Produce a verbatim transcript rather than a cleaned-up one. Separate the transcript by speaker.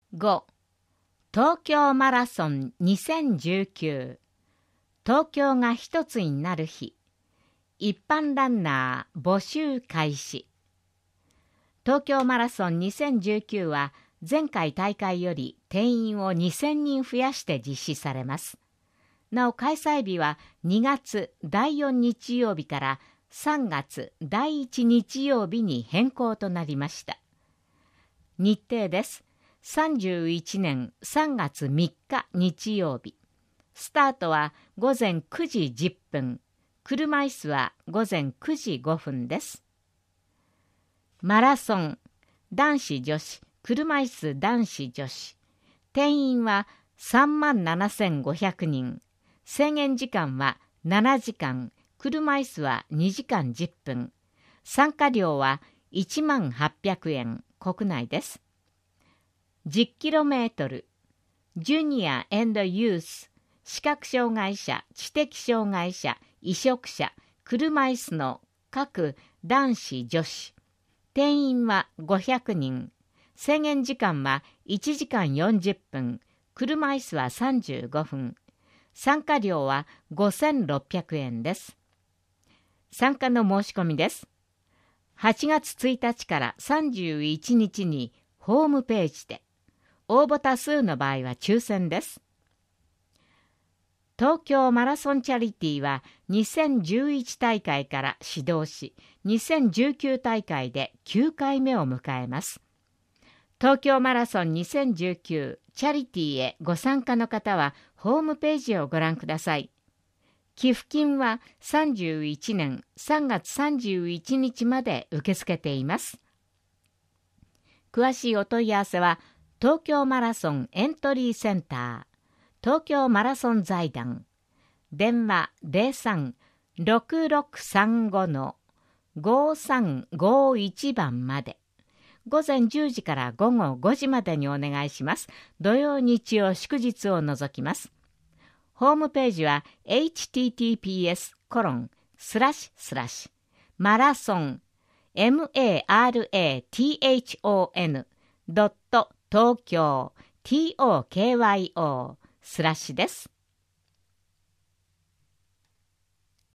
Speaker 1: ご. 東京マラソンにせんじゅうきゅう東京が一つになる日、一般ランナー募集開始。東京マラソンにせんじゅうきゅうは前回大会より定員をにせんにん増やして実施されます。なお開催日はにがつだいよん日曜日からさんがつだいいち日曜日に変更となりました。日程です。さんじゅういちねんさんがつみっか日曜日。スタートはごぜんくじじゅっぷん。車椅子はごぜんくじごふんです。マラソン、男子女子、車椅子男子女子。定員はさんまんななせんごひゃくにん。制限時間はななじかん。車椅子はにじかんじゅっぷん。参加料はいちまんはっぴゃくえん。国内です。じゅっキロメートル。ジュニア&ユース、視覚障害者、知的障害者、移植者、車椅子の各男子女子。定員はごひゃくにん。制限時間はいちじかんよんじゅっぷん。車椅子はさんじゅうごふん。参加料はごせんろっぴゃくえんです。参加の申し込みです。はちがつついたちからさんじゅういちにちにホームページで。応募多数の場合は抽選です。東京マラソンチャリティーはにせんじゅういち大会から始動し、にせんじゅうきゅう大会できゅうかいめを迎えます。東京マラソンにせんじゅうきゅうチャリティーへご参加の方はホームページをご覧ください。寄付金はさんじゅういちねんさんがつさんじゅういちにちまで受け付けています。詳しいお問い合わせは東京マラソンエントリーセンター、東京マラソン財団、電話 ゼロさん ろくろくさんご ごさんごいち 番まで。ごぜんじゅうじからごごごじまでにお願いします。土曜日曜祝日を除きます。ホームページは エイチティーティーピーエスコロンスラッシュスラッシュマラソン マラソン ドット東京 トーキョー スラッシュです。